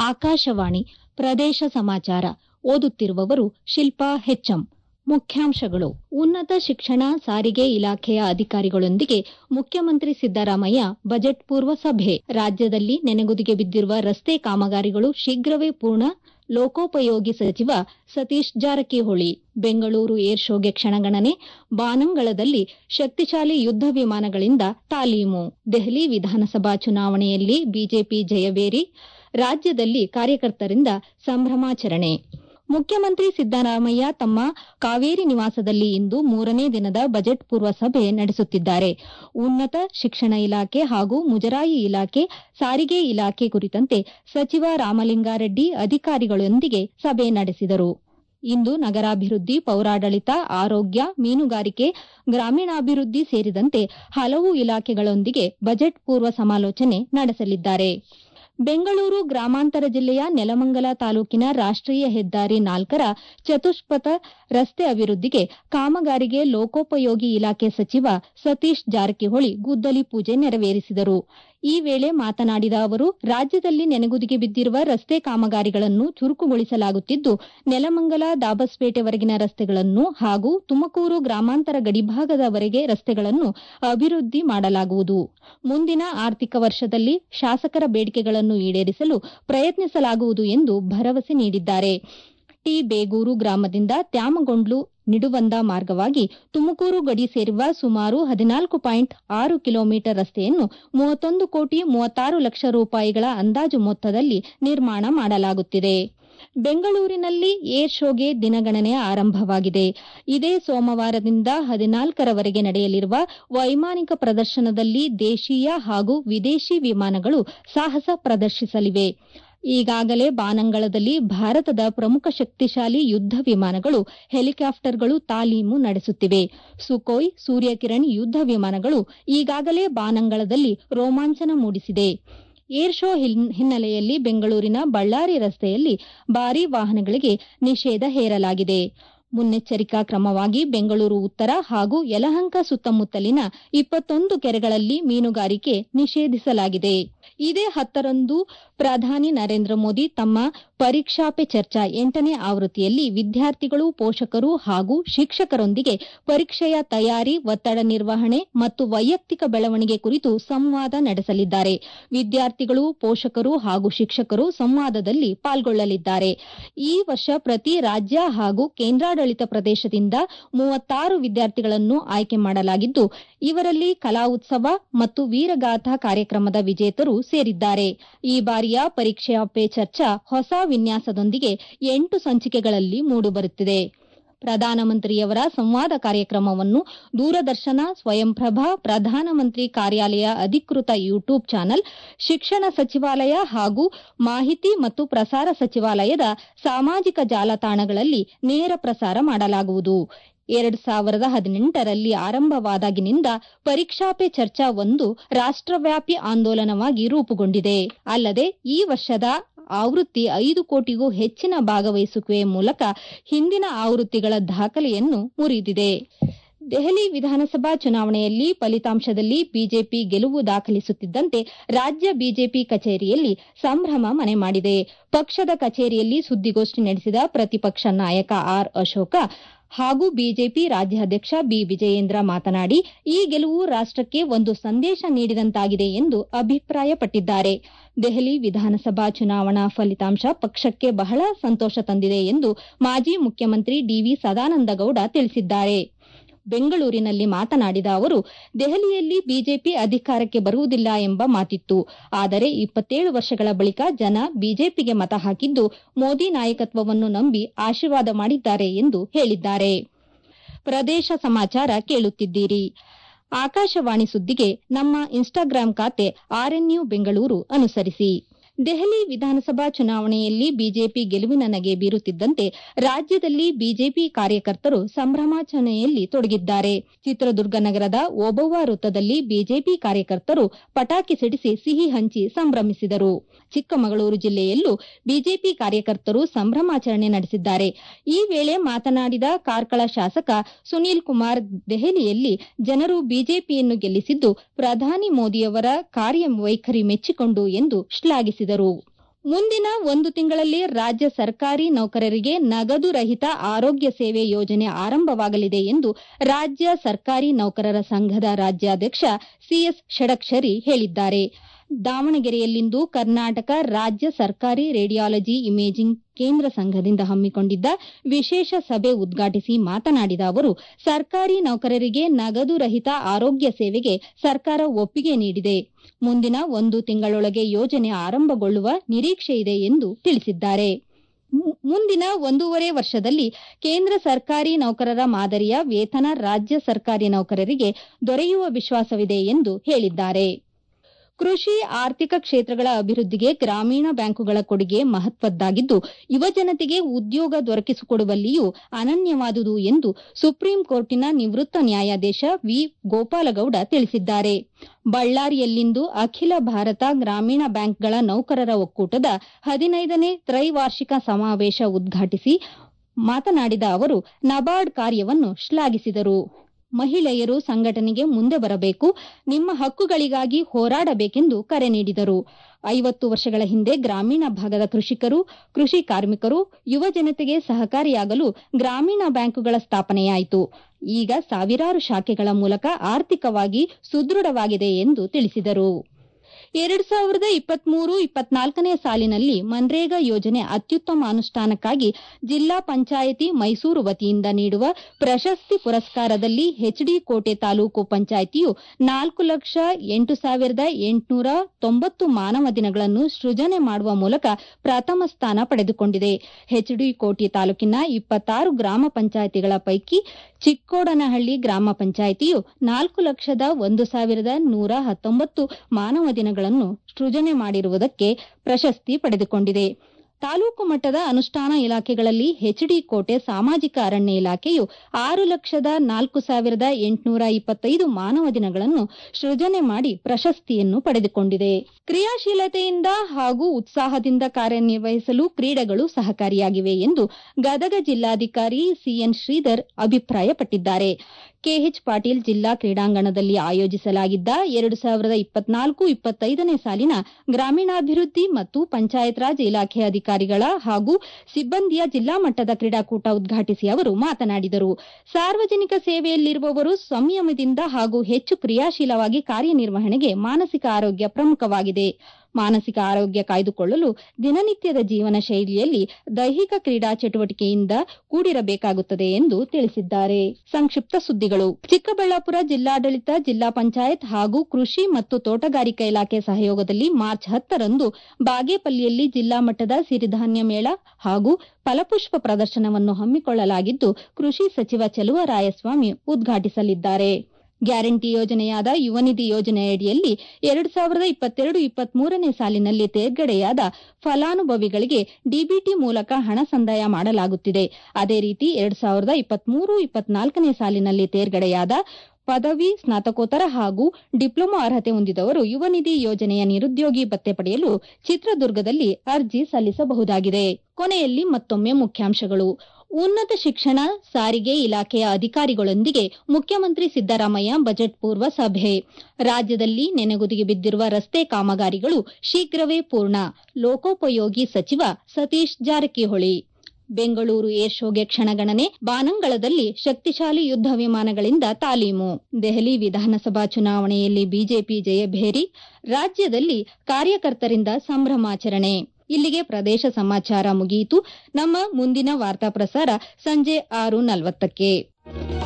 ಆಕಾಶವಾಣಿ ಪ್ರದೇಶ ಸಮಾಚಾರ ಓದುತ್ತಿರುವವರು ಶಿಲ್ಪಾ ಹೆಚ್ಎಂ. ಮುಖ್ಯಾಂಶಗಳು. ಉನ್ನತ ಶಿಕ್ಷಣ ಸಾರಿಗೆ ಇಲಾಖೆಯ ಅಧಿಕಾರಿಗಳೊಂದಿಗೆ ಮುಖ್ಯಮಂತ್ರಿ ಸಿದ್ದರಾಮಯ್ಯ ಬಜೆಟ್ ಪೂರ್ವ ಸಭೆ. ರಾಜ್ಯದಲ್ಲಿ ನೆನೆಗುದಿಗೆ ಬಿದ್ದಿರುವ ರಸ್ತೆ ಕಾಮಗಾರಿಗಳು ಶೀಘ್ರವೇ ಪೂರ್ಣ. ಲೋಕೋಪಯೋಗಿ ಸಚಿವ ಸತೀಶ್ ಜಾರಕಿಹೊಳಿ. ಬೆಂಗಳೂರು ಏರ್ ಶೋಗೆ ಕ್ಷಣಗಣನೆ. ಬಾನಂಗಳದಲ್ಲಿ ಶಕ್ತಿಶಾಲಿ ಯುದ್ಧ ವಿಮಾನಗಳಿಂದ ತಾಲೀಮು. ದೆಹಲಿ ವಿಧಾನಸಭಾ ಚುನಾವಣೆಯಲ್ಲಿ ಬಿಜೆಪಿ ಜಯಭೇರಿ. ರಾಜ್ಯದಲ್ಲಿ ಕಾರ್ಯಕರ್ತರಿಂದ ಸಂಭ್ರಮಾಚರಣೆ. ಮುಖ್ಯಮಂತ್ರಿ ಸಿದ್ದರಾಮಯ್ಯ ತಮ್ಮ ಕಾವೇರಿ ನಿವಾಸದಲ್ಲಿ ಇಂದು 3ನೇ ದಿನದ ಬಜೆಟ್ ಪೂರ್ವ ಸಭೆ ನಡೆಸುತ್ತಿದ್ದಾರೆ. ಉನ್ನತ ಶಿಕ್ಷಣ ಇಲಾಖೆ ಹಾಗೂ ಮುಜರಾಯಿ ಇಲಾಖೆ, ಸಾರಿಗೆ ಇಲಾಖೆ ಕುರಿತಂತೆ ಸಚಿವ ರಾಮಲಿಂಗಾರೆಡ್ಡಿ ಅಧಿಕಾರಿಗಳೊಂದಿಗೆ ಸಭೆ ನಡೆಸಿದರು. ಇಂದು ನಗರಾಭಿವೃದ್ಧಿ, ಪೌರಾಡಳಿತ, ಆರೋಗ್ಯ, ಮೀನುಗಾರಿಕೆ, ಗ್ರಾಮೀಣಾಭಿವೃದ್ಧಿ ಸೇರಿದಂತೆ ಹಲವು ಇಲಾಖೆಗಳೊಂದಿಗೆ ಬಜೆಟ್ ಪೂರ್ವ ಸಮಾಲೋಚನೆ ನಡೆಸಲಿದ್ದಾರೆ. ಬೆಂಗಳೂರು ಗ್ರಾಮಾಂತರ ಜಿಲ್ಲೆಯ ನೆಲಮಂಗಲ ತಾಲೂಕಿನ ರಾಷ್ಟೀಯ ಹೆದ್ದಾರಿ 4ರ ಚತುಷ್ಪಥ ರಸ್ತೆ ಅಭಿವೃದ್ಧಿಗೆ ಕಾಮಗಾರಿಗೆ ಲೋಕೋಪಯೋಗಿ ಇಲಾಖೆ ಸಚಿವ ಸತೀಶ್ ಜಾರಕಿಹೊಳಿ ಗುದ್ದಲಿ ಪೂಜೆ ನೆರವೇರಿಸಿದರು. ಈ ವೇಳೆ ಮಾತನಾಡಿದ ಅವರು, ರಾಜ್ಯದಲ್ಲಿ ನೆನೆಗುದಿಗೆ ಬಿದ್ದಿರುವ ರಸ್ತೆ ಕಾಮಗಾರಿಗಳನ್ನು ಚುರುಕುಗೊಳಿಸಲಾಗುತ್ತಿದ್ದು, ನೆಲಮಂಗಲ ದಾಬಸ್ಪೇಟೆವರೆಗಿನ ರಸ್ತೆಗಳನ್ನು ಹಾಗೂ ತುಮಕೂರು ಗ್ರಾಮಾಂತರ ಗಡಿಭಾಗದವರೆಗೆ ರಸ್ತೆಗಳನ್ನು ಅಭಿವೃದ್ಧಿ ಮಾಡಲಾಗುವುದು. ಮುಂದಿನ ಆರ್ಥಿಕ ವರ್ಷದಲ್ಲಿ ಶಾಸಕರ ಬೇಡಿಕೆಗಳನ್ನು ಈಡೇರಿಸಲು ಪ್ರಯತ್ನಿಸಲಾಗುವುದು ಎಂದು ಭರವಸೆ ನೀಡಿದ್ದಾರೆ. ಟಿ ಬೇಗೂರು ಗ್ರಾಮದಿಂದ ತ್ಯಾಮಗೊಂಡ್ಲು ನಿಡುವಂದ ಮಾರ್ಗವಾಗಿ ತುಮಕೂರು ಗಡಿ ಸೇರುವ ಸುಮಾರು 14.6 ಕಿಲೋಮೀಟರ್ ರಸ್ತೆಯನ್ನು 31 ಕೋಟಿ 36 ಲಕ್ಷ ರೂಪಾಯಿಗಳ ಅಂದಾಜು ಮೊತ್ತದಲ್ಲಿ ನಿರ್ಮಾಣ ಮಾಡಲಾಗುತ್ತಿದೆ. ಬೆಂಗಳೂರಿನಲ್ಲಿ ಏರ್ ಶೋಗೆ ದಿನಗಣನೆ ಆರಂಭವಾಗಿದೆ. ಇದೇ ಸೋಮವಾರದಿಂದ 14ರವರೆಗೆ ನಡೆಯಲಿರುವ ವೈಮಾನಿಕ ಪ್ರದರ್ಶನದಲ್ಲಿ ದೇಶೀಯ ಹಾಗೂ ವಿದೇಶಿ ವಿಮಾನಗಳು ಸಾಹಸ ಪ್ರದರ್ಶಿಸಲಿವೆ. ಈಗಾಗಲೇ ಬಾನಂಗಳದಲ್ಲಿ ಭಾರತದ ಪ್ರಮುಖ ಶಕ್ತಿಶಾಲಿ ಯುದ್ಧ ವಿಮಾನಗಳು, ಹೆಲಿಕಾಪ್ಟರ್ಗಳು ತಾಲೀಮು ನಡೆಸುತ್ತಿವೆ. ಸುಖೋಯ್, ಸೂರ್ಯಕಿರಣ್ ಯುದ್ಧ ವಿಮಾನಗಳು ಈಗಾಗಲೇ ಬಾನಂಗಳದಲ್ಲಿ ರೋಮಾಂಚನ ಮೂಡಿಸಿದೆ. ಏರ್ ಶೋ ಹಿನ್ನೆಲೆಯಲ್ಲಿ ಬೆಂಗಳೂರಿನ ಬಳ್ಳಾರಿ ರಸ್ತೆಯಲ್ಲಿ ಭಾರೀ ವಾಹನಗಳಿಗೆ ನಿಷೇಧ ಹೇರಲಾಗಿದೆ. ಮುನ್ನೆಚ್ಚರಿಕಾ ಕ್ರಮವಾಗಿ ಬೆಂಗಳೂರು ಉತ್ತರ ಹಾಗೂ ಯಲಹಂಕ ಸುತ್ತಮುತ್ತಲಿನ 21 ಕೆರೆಗಳಲ್ಲಿ ಮೀನುಗಾರಿಕೆ ನಿಷೇಧಿಸಲಾಗಿದೆ. ಇದೇ 10ರಂದು ಪ್ರಧಾನಿ ನರೇಂದ್ರ ಮೋದಿ ತಮ್ಮ ಪರೀಕ್ಷಾ ಪೆ ಚರ್ಚಾ 8ನೇ ಆವೃತ್ತಿಯಲ್ಲಿ ವಿದ್ಯಾರ್ಥಿಗಳು, ಪೋಷಕರು ಹಾಗೂ ಶಿಕ್ಷಕರೊಂದಿಗೆ ಪರೀಕ್ಷೆಯ ತಯಾರಿ, ಒತ್ತಡ ನಿರ್ವಹಣೆ ಮತ್ತು ವೈಯಕ್ತಿಕ ಬೆಳವಣಿಗೆ ಕುರಿತು ಸಂವಾದ ನಡೆಸಲಿದ್ದಾರೆ. ವಿದ್ಯಾರ್ಥಿಗಳು, ಪೋಷಕರು ಹಾಗೂ ಶಿಕ್ಷಕರು ಸಂವಾದದಲ್ಲಿ ಪಾಲ್ಗೊಳ್ಳಲಿದ್ದಾರೆ. ಈ ವರ್ಷ ಪ್ರತಿ ರಾಜ್ಯ ಹಾಗೂ ಕೇಂದ್ರಾಡಳಿತ ಪ್ರದೇಶದಿಂದ 36 ವಿದ್ಯಾರ್ಥಿಗಳನ್ನು ಆಯ್ಕೆ ಮಾಡಲಾಗಿದ್ದು, ಇವರಲ್ಲಿ ಕಲಾ ಉತ್ಸವ ಮತ್ತು ವೀರಗಾಥಾ ಕಾರ್ಯಕ್ರಮದ ವಿಜೇತರು ಸೇರಿದ್ದಾರೆ. ಈ ಬಾರಿಯ ಪರೀಕ್ಷಾ ಪೇ ಚರ್ಚಾ ಹೊಸ ವಿನ್ಯಾಸದೊಂದಿಗೆ 8 ಸಂಚಿಕೆಗಳಲ್ಲಿ ಮೂಡಿಬರುತ್ತಿದೆ. ಪ್ರಧಾನಮಂತ್ರಿಯವರ ಸಂವಾದ ಕಾರ್ಯಕ್ರಮವನ್ನು ದೂರದರ್ಶನ, ಸ್ವಯಂಪ್ರಭಾ, ಪ್ರಧಾನಮಂತ್ರಿ ಕಾರ್ಯಾಲಯ ಅಧಿಕೃತ ಯೂಟ್ಯೂಬ್ ಚಾನೆಲ್, ಶಿಕ್ಷಣ ಸಚಿವಾಲಯ ಹಾಗೂ ಮಾಹಿತಿ ಮತ್ತು ಪ್ರಸಾರ ಸಚಿವಾಲಯದ ಸಾಮಾಜಿಕ ಜಾಲತಾಣಗಳಲ್ಲಿ ನೇರ ಪ್ರಸಾರ ಮಾಡಲಾಗುವುದು. 2018ರಲ್ಲಿ ಆರಂಭವಾದಾಗಿನಿಂದ ಪರೀಕ್ಷಾ ಪೇ ಚರ್ಚಾ ಒಂದು ರಾಷ್ಟ್ರವ್ಯಾಪಿ ಆಂದೋಲನವಾಗಿ ರೂಪುಗೊಂಡಿದೆ. ಅಲ್ಲದೆ ಈ ವರ್ಷದ ಆವೃತ್ತಿ 5 ಕೋಟಿಗೂ ಹೆಚ್ಚಿನ ಭಾಗವಹಿಸುವಿಕೆ ಮೂಲಕ ಹಿಂದಿನ ಆವೃತ್ತಿಗಳ ದಾಖಲೆಯನ್ನು ಮುರಿದಿದೆ. ದೆಹಲಿ ವಿಧಾನಸಭಾ ಚುನಾವಣೆಯಲ್ಲಿ ಫಲಿತಾಂಶದಲ್ಲಿ ಬಿಜೆಪಿ ಗೆಲುವು ದಾಖಲಿಸುತ್ತಿದ್ದಂತೆ ರಾಜ್ಯ ಬಿಜೆಪಿ ಕಚೇರಿಯಲ್ಲಿ ಸಂಭ್ರಮ ಮನೆ ಮಾಡಿದೆ. ಪಕ್ಷದ ಕಚೇರಿಯಲ್ಲಿ ಸುದ್ದಿಗೋಷ್ಠಿ ನಡೆಸಿದ ಪ್ರತಿಪಕ್ಷ ನಾಯಕ ಆರ್ ಅಶೋಕ ಹಾಗೂ ಬಿಜೆಪಿ ರಾಜ್ಯಾಧ್ಯಕ್ಷ ಬಿ ವಿಜಯೇಂದ್ರ ಮಾತನಾಡಿ, ಈ ಗೆಲುವು ರಾಷ್ಟಕ್ಕೆ ಒಂದು ಸಂದೇಶ ನೀಡಿದಂತಾಗಿದೆ ಎಂದು ಅಭಿಪ್ರಾಯಪಟ್ಟಿದ್ದಾರೆ. ದೆಹಲಿ ವಿಧಾನಸಭಾ ಚುನಾವಣಾ ಫಲಿತಾಂಶ ಪಕ್ಷಕ್ಕೆ ಬಹಳ ಸಂತೋಷ ತಂದಿದೆ ಎಂದು ಮಾಜಿ ಮುಖ್ಯಮಂತ್ರಿ ಡಿವಿ ಸದಾನಂದಗೌಡ ತಿಳಿಸಿದ್ದಾರೆ. ಬೆಂಗಳೂರಿನಲ್ಲಿ ಮಾತನಾಡಿದ ಅವರು, ದೆಹಲಿಯಲ್ಲಿ ಬಿಜೆಪಿ ಅಧಿಕಾರಕ್ಕೆ ಬರುವುದಿಲ್ಲ ಎಂಬ ಮಾತಿತ್ತು. ಆದರೆ 27 ವರ್ಷಗಳ ಬಳಿಕ ಜನ ಬಿಜೆಪಿಗೆ ಮತ ಹಾಕಿದ್ದು, ಮೋದಿ ನಾಯಕತ್ವವನ್ನು ನಂಬಿ ಆಶೀರ್ವಾದ ಮಾಡಿದ್ದಾರೆ ಎಂದು ಹೇಳಿದ್ದಾರೆ. ಪ್ರದೇಶ ಸಮಾಚಾರ ಕೇಳುತ್ತಿದ್ದೀರಿ. ಆಕಾಶವಾಣಿ ಸುದ್ದಿಗೆ ನಮ್ಮ ಇನ್ಸ್ಟಾಗ್ರಾಂ ಖಾತೆ ಆರ್ಎನ್ಯು ಬೆಂಗಳೂರು ಅನುಸರಿಸಿ. ದೆಹಲಿ ವಿಧಾನಸಭಾ ಚುನಾವಣೆಯಲ್ಲಿ ಬಿಜೆಪಿ ಗೆಲುವಿನ ನಗೆ ಬೀರುತ್ತಿದ್ದಂತೆ ರಾಜ್ಯದಲ್ಲಿ ಬಿಜೆಪಿ ಕಾರ್ಯಕರ್ತರು ಸಂಭ್ರಮಾಚರಣೆಯಲ್ಲಿ ತೊಡಗಿದ್ದಾರೆ. ಚಿತ್ರದುರ್ಗ ನಗರದ ಓಬವ್ವ ವೃತ್ತದಲ್ಲಿ ಬಿಜೆಪಿ ಕಾರ್ಯಕರ್ತರು ಪಟಾಕಿ ಸಿಡಿಸಿ ಸಿಹಿ ಹಂಚಿ ಸಂಭ್ರಮಿಸಿದರು. ಚಿಕ್ಕಮಗಳೂರು ಜಿಲ್ಲೆಯಲ್ಲೂ ಬಿಜೆಪಿ ಕಾರ್ಯಕರ್ತರು ಸಂಭ್ರಮಾಚರಣೆ ನಡೆಸಿದ್ದಾರೆ. ಈ ವೇಳೆ ಮಾತನಾಡಿದ ಕಾರ್ಕಳ ಶಾಸಕ ಸುನೀಲ್ ಕುಮಾರ್, ದೆಹಲಿಯಲ್ಲಿ ಜನರು ಬಿಜೆಪಿಯನ್ನು ಗೆಲ್ಲಿಸಿದ್ದು ಪ್ರಧಾನಿ ಮೋದಿಯವರ ಕಾರ್ಯವೈಖರಿ ಮೆಚ್ಚಿಕೊಂಡು ಎಂದು ಶ್ಲಾಘಿಸಿದರು. ಮುಂದಿನ 1 ತಿಂಗಳಲ್ಲಿ ರಾಜ್ಯ ಸರ್ಕಾರಿ ನೌಕರರಿಗೆ ನಗದು ರಹಿತ ಆರೋಗ್ಯ ಸೇವೆ ಯೋಜನೆ ಆರಂಭವಾಗಲಿದೆ ಎಂದು ರಾಜ್ಯ ಸರ್ಕಾರಿ ನೌಕರರ ಸಂಘದ ರಾಜ್ಯಾಧ್ಯಕ್ಷ ಸಿಎಸ್ ಷಡಕ್ಷರಿ ಹೇಳಿದ್ದಾರೆ. ದಾವಣಗೆರೆಯಲ್ಲಿಂದು ಕರ್ನಾಟಕ ರಾಜ್ಯ ಸರ್ಕಾರಿ ರೇಡಿಯಾಲಜಿ ಇಮೇಜಿಂಗ್ ಕೇಂದ್ರ ಸಂಘದಿಂದ ಹಮ್ಮಿಕೊಂಡಿದ್ದ ವಿಶೇಷ ಸಭೆ ಉದ್ಘಾಟಿಸಿ ಮಾತನಾಡಿದ ಅವರು, ಸರ್ಕಾರಿ ನೌಕರರಿಗೆ ನಗದು ರಹಿತ ಆರೋಗ್ಯ ಸೇವೆಗೆ ಸರ್ಕಾರ ಒಪ್ಪಿಗೆ ನೀಡಿದೆ. ಮುಂದಿನ 1 ತಿಂಗಳೊಳಗೆ ಯೋಜನೆ ಆರಂಭಗೊಳ್ಳುವ ನಿರೀಕ್ಷೆಯಿದೆ ಎಂದು ತಿಳಿಸಿದ್ದಾರೆ. ಮುಂದಿನ 1.5 ವರ್ಷದಲ್ಲಿ ಕೇಂದ್ರ ಸರ್ಕಾರಿ ನೌಕರರ ಮಾದರಿಯ ವೇತನ ರಾಜ್ಯ ಸರ್ಕಾರಿ ನೌಕರರಿಗೆ ದೊರೆಯುವ ವಿಶ್ವಾಸವಿದೆ ಎಂದು ಹೇಳಿದ್ದಾರೆ. ಕೃಷಿ ಆರ್ಥಿಕ ಕ್ಷೇತ್ರಗಳ ಅಭಿವೃದ್ಧಿಗೆ ಗ್ರಾಮೀಣ ಬ್ಯಾಂಕುಗಳ ಕೊಡುಗೆ ಮಹತ್ವದ್ದಾಗಿದ್ದು, ಯುವಜನತೆಗೆ ಉದ್ಯೋಗ ದೊರಕಿಸಿಕೊಡುವಲ್ಲಿಯೂ ಅನನ್ಯವಾದುದು ಎಂದು ಸುಪ್ರೀಂ ಕೋರ್ಟಿನ ನಿವೃತ್ತ ನ್ಯಾಯಾಧೀಶ ವಿ. ಗೋಪಾಲಗೌಡ ತಿಳಿಸಿದ್ದಾರೆ. ಬಳ್ಳಾರಿಯಲ್ಲಿಂದು ಅಖಿಲ ಭಾರತ ಗ್ರಾಮೀಣ ಬ್ಯಾಂಕ್ಗಳ ನೌಕರರ ಒಕ್ಕೂಟದ 15ನೇ ತ್ರೈವಾರ್ಷಿಕ ಸಮಾವೇಶ ಉದ್ಘಾಟಿಸಿ ಮಾತನಾಡಿದ ಅವರು, ನಬಾರ್ಡ್ ಕಾರ್ಯವನ್ನು ಶ್ಲಾಘಿಸಿದರು. ಮಹಿಳೆಯರು ಸಂಘಟನೆಗೆ ಮುಂದೆ ಬರಬೇಕು, ನಿಮ್ಮ ಹಕ್ಕುಗಳಿಗಾಗಿ ಹೋರಾಡಬೇಕೆಂದು ಕರೆ ನೀಡಿದರು. 50 ವರ್ಷಗಳ ಹಿಂದೆ ಗ್ರಾಮೀಣ ಭಾಗದ ಕೃಷಿಕರು, ಕೃಷಿ ಕಾರ್ಮಿಕರು, ಯುವ ಜನತೆಗೆ ಸಹಕಾರಿಯಾಗಲು ಗ್ರಾಮೀಣ ಬ್ಯಾಂಕುಗಳ ಸ್ಥಾಪನೆಯಾಯಿತು. ಈಗ ಸಾವಿರಾರು ಶಾಖೆಗಳ ಮೂಲಕ ಆರ್ಥಿಕವಾಗಿ ಸುದೃಢವಾಗಿದೆ ಎಂದು ತಿಳಿಸಿದರು. 2023-24ನೇ ಸಾಲಿನಲ್ಲಿ ಮನ್ರೇಗಾ ಯೋಜನೆ ಅತ್ಯುತ್ತಮ ಅನುಷ್ಠಾನಕ್ಕಾಗಿ ಜಿಲ್ಲಾ ಪಂಚಾಯಿತಿ ಮೈಸೂರು ವತಿಯಿಂದ ನೀಡುವ ಪ್ರಶಸ್ತಿ ಪುರಸ್ಕಾರದಲ್ಲಿ ಎಚ್ಡಿ ಕೋಟೆ ತಾಲೂಕು ಪಂಚಾಯಿತಿಯು 4,08,890 ಮಾನವ ದಿನಗಳನ್ನು ಸೃಜನೆ ಮಾಡುವ ಮೂಲಕ ಪ್ರಥಮ ಸ್ಥಾನ ಪಡೆದುಕೊಂಡಿದೆ. ಎಚ್ಡಿ ಕೋಟೆ ತಾಲೂಕಿನ 26 ಗ್ರಾಮ ಪಂಚಾಯಿತಿಗಳ ಪೈಕಿ ಚಿಕ್ಕೋಡನಹಳ್ಳಿ ಗ್ರಾಮ ಪಂಚಾಯಿತಿಯು 4,01,119 ಮಾನವ ದಿನಗಳನ್ನು ಸೃಜನೆ ಮಾಡಿರುವುದಕ್ಕೆ ಪ್ರಶಸ್ತಿ ಪಡೆದುಕೊಂಡಿದೆ. ತಾಲೂಕು ಮಟ್ಟದ ಅನುಷ್ಠಾನ ಇಲಾಖೆಗಳಲ್ಲಿ ಎಚ್ಡಿ ಕೋಟೆ ಸಾಮಾಜಿಕ ಅರಣ್ಯ ಇಲಾಖೆಯು 6,04,825 ಮಾನವ ದಿನಗಳನ್ನು ಸೃಜನೆ ಮಾಡಿ ಪ್ರಶಸ್ತಿಯನ್ನು ಪಡೆದುಕೊಂಡಿದೆ. ಕ್ರಿಯಾಶೀಲತೆಯಿಂದ ಹಾಗೂ ಉತ್ಸಾಹದಿಂದ ಕಾರ್ಯನಿರ್ವಹಿಸಲು ಕ್ರೀಡೆಗಳು ಸಹಕಾರಿಯಾಗಿವೆ ಎಂದು ಗದಗ ಜಿಲ್ಲಾಧಿಕಾರಿ ಸಿಎನ್ ಶ್ರೀಧರ್ ಅಭಿಪ್ರಾಯಪಟ್ಟಿದ್ದಾರೆ. ಕೆಎಚ್ ಪಾಟೀಲ್ ಜಿಲ್ಲಾ ಕ್ರೀಡಾಂಗಣದಲ್ಲಿ ಆಯೋಜಿಸಲಾಗಿದ್ದ 2024-25ನೇ ಸಾಲಿನ ಗ್ರಾಮೀಣಾಭಿವೃದ್ಧಿ ಮತ್ತು ಪಂಚಾಯತ್ ರಾಜ್ ಇಲಾಖೆ ಅಧಿಕಾರಿಗಳ ಹಾಗೂ ಸಿಬ್ಬಂದಿಯ ಜಿಲ್ಲಾ ಮಟ್ಟದ ಕ್ರೀಡಾಕೂಟ ಉದ್ಘಾಟಿಸಿ ಅವರು ಮಾತನಾಡಿದರು. ಸಾರ್ವಜನಿಕ ಸೇವೆಯಲ್ಲಿರುವವರು ಸಂಯಮದಿಂದ ಹಾಗೂ ಹೆಚ್ಚು ಕ್ರಿಯಾಶೀಲವಾಗಿ ಕಾರ್ಯನಿರ್ವಹಣೆಗೆ ಮಾನಸಿಕ ಆರೋಗ್ಯ ಪ್ರಮುಖವಾಗಿದೆ. ಮಾನಸಿಕ ಆರೋಗ್ಯ ಕಾಯ್ದುಕೊಳ್ಳಲು ದಿನನಿತ್ಯದ ಜೀವನ ಶೈಲಿಯಲ್ಲಿ ದೈಹಿಕ ಕ್ರೀಡಾ ಚಟುವಟಿಕೆಯಿಂದ ಕೂಡಿರಬೇಕಾಗುತ್ತದೆ ಎಂದು ತಿಳಿಸಿದ್ದಾರೆ. ಸಂಕ್ಷಿಪ್ತ ಸುದ್ದಿಗಳು. ಚಿಕ್ಕಬಳ್ಳಾಪುರ ಜಿಲ್ಲಾಡಳಿತ, ಜಿಲ್ಲಾ ಪಂಚಾಯತ್ ಹಾಗೂ ಕೃಷಿ ಮತ್ತು ತೋಟಗಾರಿಕಾ ಇಲಾಖೆ ಸಹಯೋಗದಲ್ಲಿ ಮಾರ್ಚ್ 10ರಂದು ಬಾಗೇಪಲ್ಲಿಯಲ್ಲಿ ಜಿಲ್ಲಾ ಮಟ್ಟದ ಸಿರಿಧಾನ್ಯ ಮೇಳ ಹಾಗೂ ಫಲಪುಷ್ಪ ಪ್ರದರ್ಶನವನ್ನು ಹಮ್ಮಿಕೊಳ್ಳಲಾಗಿದ್ದು, ಕೃಷಿ ಸಚಿವ ಚಲುವರಾಯಸ್ವಾಮಿ ಉದ್ಘಾಟಿಸಲಿದ್ದಾರೆ. ಗ್ಯಾರಂಟಿ ಯೋಜನೆಯಾದ ಯುವ ನಿಧಿ ಯೋಜನೆಯಡಿಯಲ್ಲಿ 2022-23ನೇ ಸಾಲಿನಲ್ಲಿ ತೇರ್ಗಡೆಯಾದ ಫಲಾನುಭವಿಗಳಿಗೆ ಡಿಬಿಟಿ ಮೂಲಕ ಹಣ ಸಂದಾಯ ಮಾಡಲಾಗುತ್ತಿದೆ. ಅದೇ ರೀತಿ 2023-24ನೇ ಸಾಲಿನಲ್ಲಿ ತೇರ್ಗಡೆಯಾದ ಪದವಿ, ಸ್ನಾತಕೋತ್ತರ ಹಾಗೂ ಡಿಪ್ಲೊಮಾ ಅರ್ಹತೆ ಹೊಂದಿದವರು ಯುವ ನಿಧಿ ಯೋಜನೆಯ ನಿರುದ್ಯೋಗಿ ಭತ್ಯೆ ಪಡೆಯಲು ಚಿತ್ರದುರ್ಗದಲ್ಲಿ ಅರ್ಜಿ ಸಲ್ಲಿಸಬಹುದಾಗಿದೆ. ಕೊನೆಯಲ್ಲಿ ಮತ್ತೊಮ್ಮೆ ಮುಖ್ಯಾಂಶಗಳು. ಉನ್ನತ ಶಿಕ್ಷಣ, ಸಾರಿಗೆ ಇಲಾಖೆಯ ಅಧಿಕಾರಿಗಳೊಂದಿಗೆ ಮುಖ್ಯಮಂತ್ರಿ ಸಿದ್ದರಾಮಯ್ಯ ಬಜೆಟ್ ಪೂರ್ವ ಸಭೆ. ರಾಜ್ಯದಲ್ಲಿ ನೆನೆಗುದಿಗೆ ಬಿದ್ದಿರುವ ರಸ್ತೆ ಕಾಮಗಾರಿಗಳು ಶೀಘ್ರವೇ ಪೂರ್ಣ. ಲೋಕೋಪಯೋಗಿ ಸಚಿವ ಸತೀಶ್ ಜಾರಕಿಹೊಳಿ. ಬೆಂಗಳೂರು ಏರ್ ಶೋಗೆ ಕ್ಷಣಗಣನೆ. ಬಾನಂಗಳದಲ್ಲಿ ಶಕ್ತಿಶಾಲಿ ಯುದ್ಧ ವಿಮಾನಗಳಿಂದ ತಾಲೀಮು. ದೆಹಲಿ ವಿಧಾನಸಭಾ ಚುನಾವಣೆಯಲ್ಲಿ ಬಿಜೆಪಿ ಜಯಭೇರಿ. ರಾಜ್ಯದಲ್ಲಿ ಕಾರ್ಯಕರ್ತರಿಂದ ಸಂಭ್ರಮಾಚರಣೆ. ಇಲ್ಲಿಗೆ ಪ್ರದೇಶ ಸಮಾಚಾರ ಮುಗಿಯಿತು. ನಮ್ಮ ಮುಂದಿನ ವಾರ್ತಾ ಪ್ರಸಾರ ಸಂಜೆ 6:40ಕ್ಕೆ.